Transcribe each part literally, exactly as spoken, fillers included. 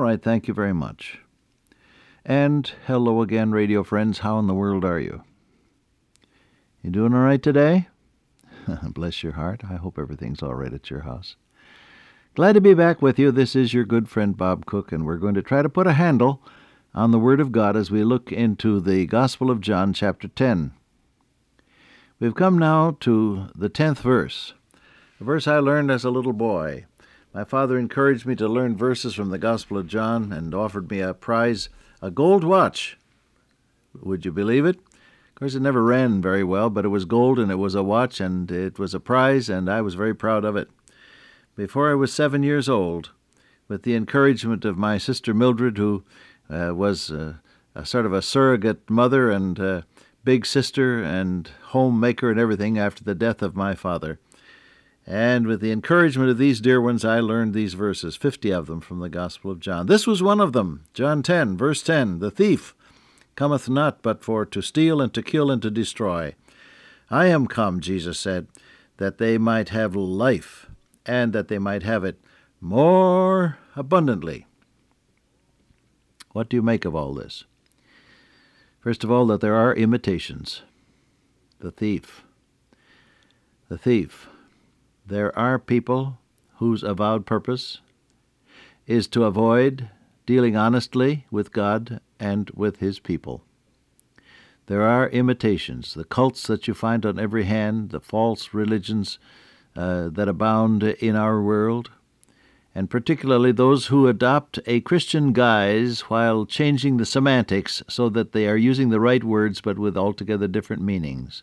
right, thank you very much. And hello again, radio friends. How in the world are you? You doing all right today? Bless your heart. I hope everything's all right at your house. Glad to be back with you. This is your good friend Bob Cook, and we're going to try to put a handle on the Word of God as we look into the Gospel of John, chapter ten. We've come now to the tenth verse, a verse I learned as a little boy. My father encouraged me to learn verses from the Gospel of John and offered me a prize, a gold watch. Would you believe it? Of course, it never ran very well, but it was gold and it was a watch and it was a prize, and I was very proud of it. Before I was seven years old, with the encouragement of my sister Mildred, who uh, was uh, a sort of a surrogate mother and uh, big sister and homemaker and everything after the death of my father, and with the encouragement of these dear ones, I learned these verses, fifty of them from the Gospel of John. This was one of them, John ten, verse ten. The thief cometh not but for to steal and to kill and to destroy. I am come, Jesus said, that they might have life, and that they might have it more abundantly. What do you make of all this? First of all, that there are imitations. The thief. The thief. There are people whose avowed purpose is to avoid dealing honestly with God and with His people. There are imitations, the cults that you find on every hand, the false religions uh, that abound in our world, and particularly those who adopt a Christian guise while changing the semantics so that they are using the right words but with altogether different meanings.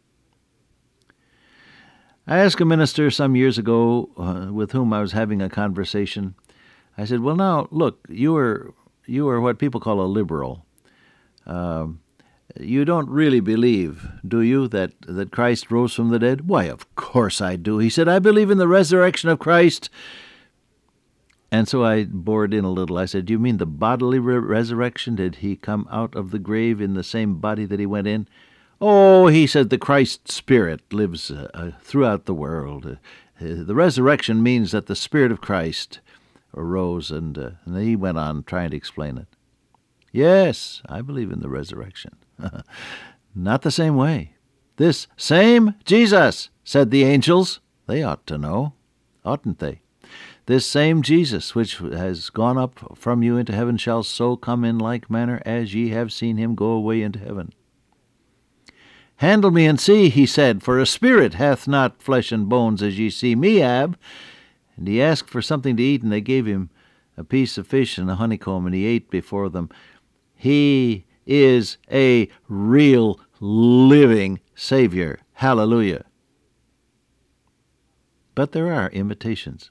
I asked a minister some years ago uh, with whom I was having a conversation. I said, well, now, look, you are you are what people call a liberal. Uh, you don't really believe, do you, that, that Christ rose from the dead? Why, of course I do. He said, I believe in the resurrection of Christ. And so I bored in a little. I said, do you mean the bodily re- resurrection? Did he come out of the grave in the same body that he went in? Oh, he said, the Christ Spirit lives uh, uh, throughout the world. Uh, the resurrection means that the Spirit of Christ arose, and, uh, and he went on trying to explain it. Yes, I believe in the resurrection. Not the same way. This same Jesus, said the angels. They ought to know, oughtn't they? This same Jesus, which has gone up from you into heaven, shall so come in like manner as ye have seen him go away into heaven. Handle me and see, he said, for a spirit hath not flesh and bones as ye see me have. And he asked for something to eat, and they gave him a piece of fish and a honeycomb, and he ate before them. He is a real living Savior. Hallelujah. But there are imitations.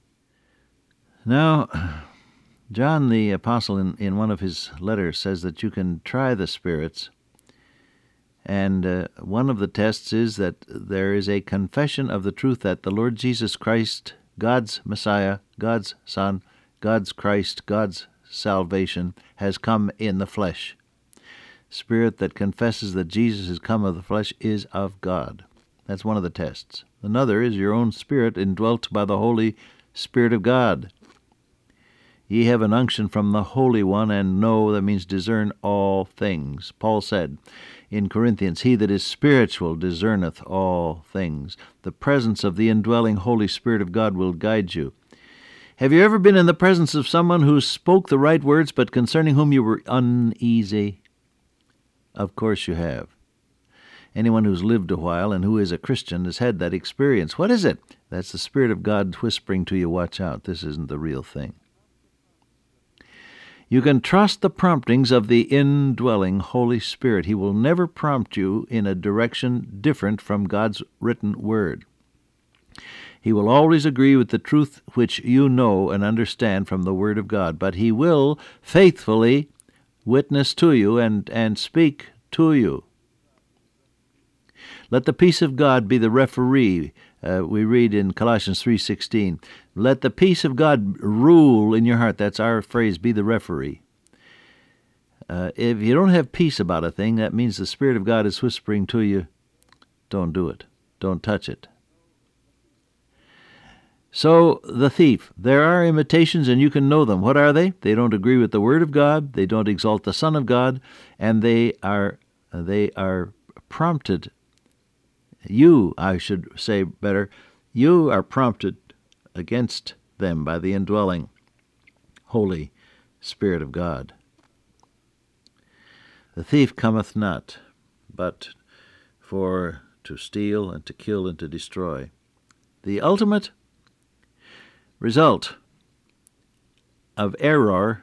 Now, John the Apostle in, in one of his letters says that you can try the spirits. And uh, one of the tests is that there is a confession of the truth that the Lord Jesus Christ, God's Messiah, God's Son, God's Christ, God's salvation, has come in the flesh. Spirit that confesses that Jesus has come of the flesh is of God. That's one of the tests. Another is your own spirit indwelt by the Holy Spirit of God. Ye have an unction from the Holy One, and know, that means discern all things. Paul said in Corinthians, he that is spiritual discerneth all things. The presence of the indwelling Holy Spirit of God will guide you. Have you ever been in the presence of someone who spoke the right words, but concerning whom you were uneasy? Of course you have. Anyone who's lived a while and who is a Christian has had that experience. What is it? That's the Spirit of God whispering to you, watch out, this isn't the real thing. You can trust the promptings of the indwelling Holy Spirit. He will never prompt you in a direction different from God's written word. He will always agree with the truth which you know and understand from the Word of God, but he will faithfully witness to you and, and speak to you. Let the peace of God be the referee. Uh, we read in Colossians three sixteen, let the peace of God rule in your heart. That's our phrase, be the referee. Uh, if you don't have peace about a thing, that means the Spirit of God is whispering to you, don't do it. Don't touch it. So the thief, there are imitations and you can know them. What are they? They don't agree with the Word of God, they don't exalt the Son of God, and they are they are prompted. You, I should say better, you are prompted against them by the indwelling Holy Spirit of God. The thief cometh not, but for to steal and to kill and to destroy. The ultimate result of error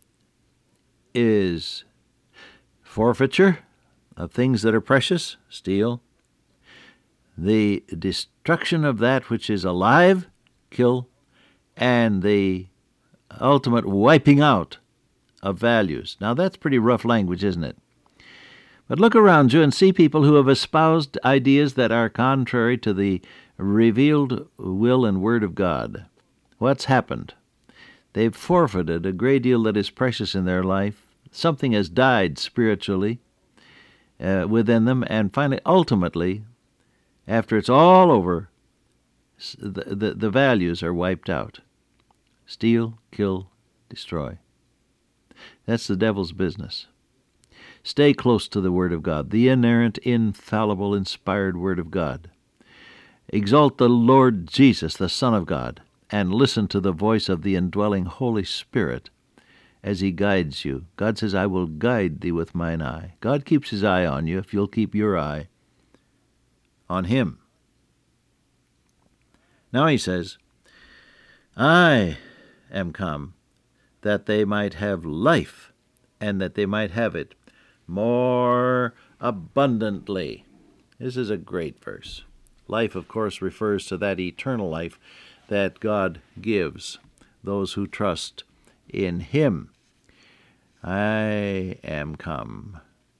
is forfeiture of things that are precious, steal, the destruction of that which is alive, kill, and the ultimate wiping out of values. Now that's pretty rough language, isn't it? But look around you and see people who have espoused ideas that are contrary to the revealed will and word of God. What's happened? They've forfeited a great deal that is precious in their life. Something has died spiritually uh, within them, and finally, ultimately, after it's all over, the, the, the values are wiped out. Steal, kill, destroy. That's the devil's business. Stay close to the Word of God, the inerrant, infallible, inspired Word of God. Exalt the Lord Jesus, the Son of God, and listen to the voice of the indwelling Holy Spirit as He guides you. God says, I will guide thee with mine eye. God keeps His eye on you if you'll keep your eye on Him. Now He says, I am come that they might have life, and that they might have it more abundantly. This is a great verse. Life, of course, refers to that eternal life that God gives those who trust in Him. I am come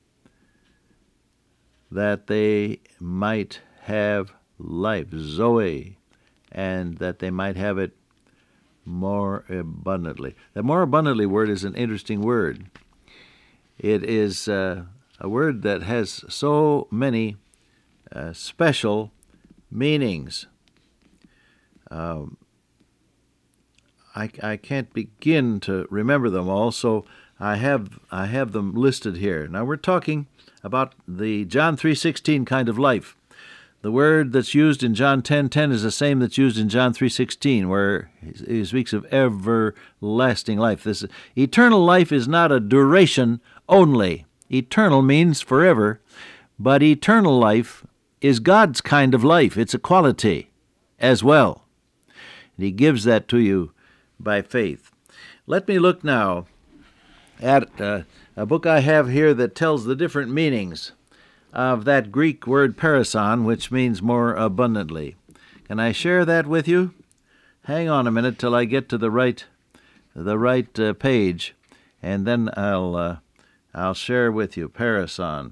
that they might have life, Zoe, and that they might have it more abundantly. The more abundantly word is an interesting word. It is uh, a word that has so many uh, special meanings. Um, I, I can't begin to remember them all, so I have I have them listed here. Now we're talking about the John three sixteen kind of life. The word that's used in John ten ten is the same that's used in John three sixteen, where he speaks of everlasting life. This eternal life is not a duration only. Eternal means forever, but eternal life is God's kind of life. It's a quality as well. And He gives that to you by faith. Let me look now at uh, a book I have here that tells the different meanings of that Greek word parison, which means more abundantly. Can I share that with you? Hang on a minute till I get to the right, the right uh, page, and then I'll uh, I'll share with you parison.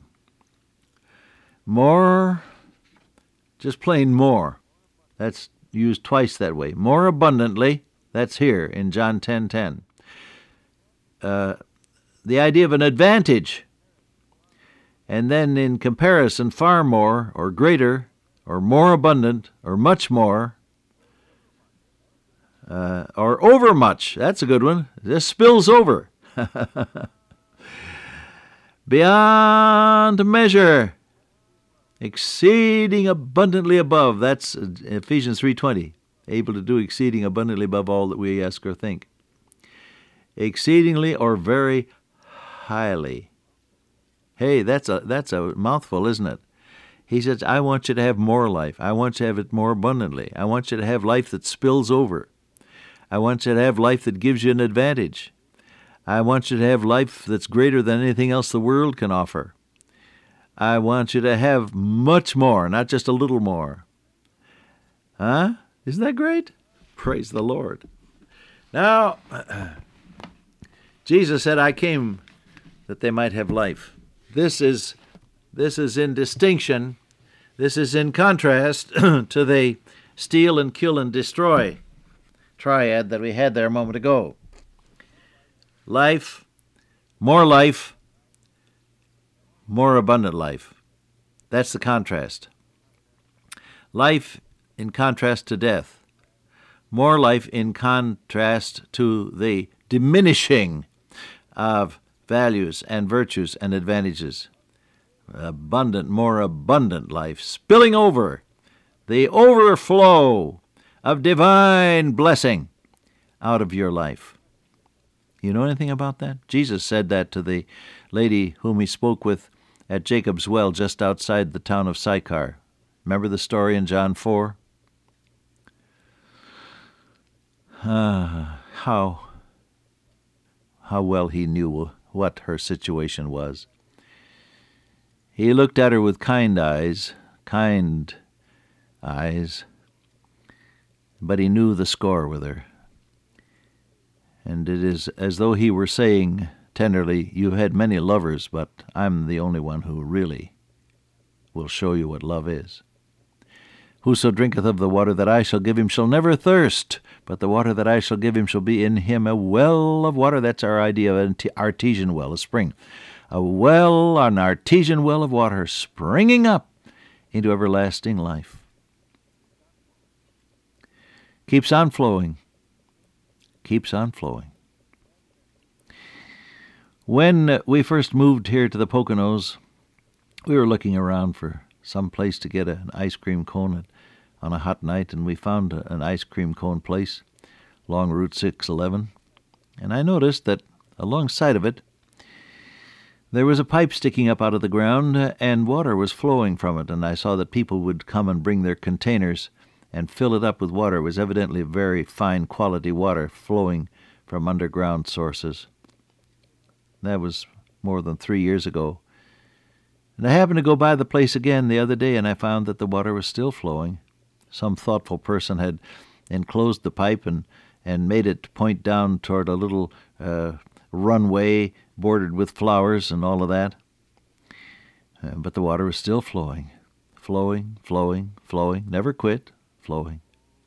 More, just plain more. That's used twice that way. More abundantly. That's here in John ten ten. Uh, the idea of an advantage. And then in comparison, far more, or greater, or more abundant, or much more, uh, or over much. That's a good one. This spills over. Beyond measure, exceeding abundantly above. That's Ephesians three twenty. Able to do exceeding abundantly above all that we ask or think. Exceedingly or very highly. Hey, that's a that's a mouthful, isn't it? He says, I want you to have more life. I want you to have it more abundantly. I want you to have life that spills over. I want you to have life that gives you an advantage. I want you to have life that's greater than anything else the world can offer. I want you to have much more, not just a little more. Huh? Isn't that great? Praise the Lord. Now, Jesus said, I came that they might have life. This is this is in distinction, this is in contrast to the steal and kill and destroy triad that we had there a moment ago. Life, more life, more abundant life. That's the contrast. Life in contrast to death. more life in contrast to the diminishing of values and virtues and advantages. Abundant, more abundant life, spilling over, the overflow of divine blessing out of your life. You know anything about that? Jesus said that to the lady whom he spoke with at Jacob's well just outside the town of Sychar. Remember the story in John four? Ah, how, how well he knew what her situation was. He looked at her with kind eyes, kind eyes, but he knew the score with her. And it is as though he were saying tenderly, "You've had many lovers, but I'm the only one who really will show you what love is. Whoso drinketh of the water that I shall give him shall never thirst, but the water that I shall give him shall be in him a well of water." That's our idea of an artesian well, a spring. A well, an artesian well of water springing up into everlasting life. Keeps on flowing. Keeps on flowing. When we first moved here to the Poconos, we were looking around for some place to get an ice cream cone on a hot night, and we found an ice cream cone place along Route six eleven. And I noticed that alongside of it, there was a pipe sticking up out of the ground, and water was flowing from it, and I saw that people would come and bring their containers and fill it up with water. It was evidently very fine quality water flowing from underground sources. That was more than three years ago. And I happened to go by the place again the other day, and I found that the water was still flowing. Some thoughtful person had enclosed the pipe and, and made it point down toward a little uh, runway bordered with flowers and all of that. Uh, but the water was still flowing, flowing, flowing, flowing, never quit, flowing.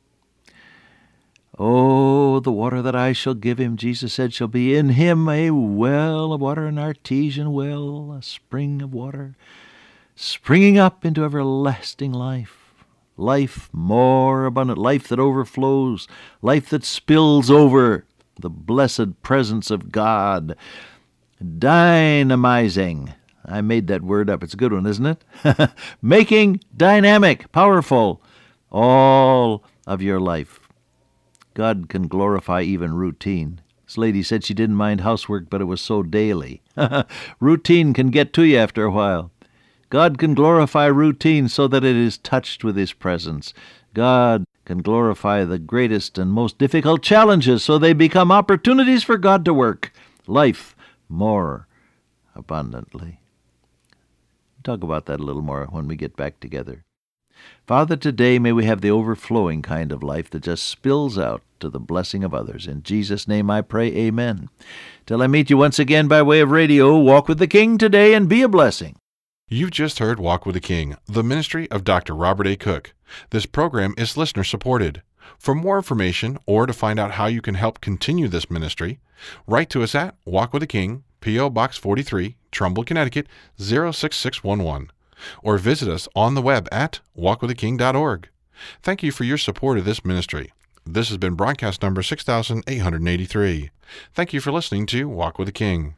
"Oh, the water that I shall give him," Jesus said, "shall be in him a well of water, an artesian well, a spring of water, springing up into everlasting life. Life more abundant, life that overflows, life that spills over, the blessed presence of God. Dynamizing." I made that word up. It's a good one, isn't it? Making dynamic, powerful, all of your life. God can glorify even routine. This lady said she didn't mind housework, but it was so daily. Routine can get to you after a while. God can glorify routine so that it is touched with his presence. God can glorify the greatest and most difficult challenges so they become opportunities for God to work life more abundantly. Talk about that a little more when we get back together. Father, today may we have the overflowing kind of life that just spills out to the blessing of others. In Jesus' name I pray, amen. Till I meet you once again by way of radio, walk with the King today and be a blessing. You've just heard Walk with the King, the ministry of Doctor Robert A. Cook. This program is listener-supported. For more information or to find out how you can help continue this ministry, write to us at Walk with the King, P O. Box forty-three, Trumbull, Connecticut, zero six six one one. Or visit us on the web at walk with the king dot org. Thank you for your support of this ministry. This has been broadcast number six thousand eight hundred eighty-three. Thank you for listening to Walk with the King.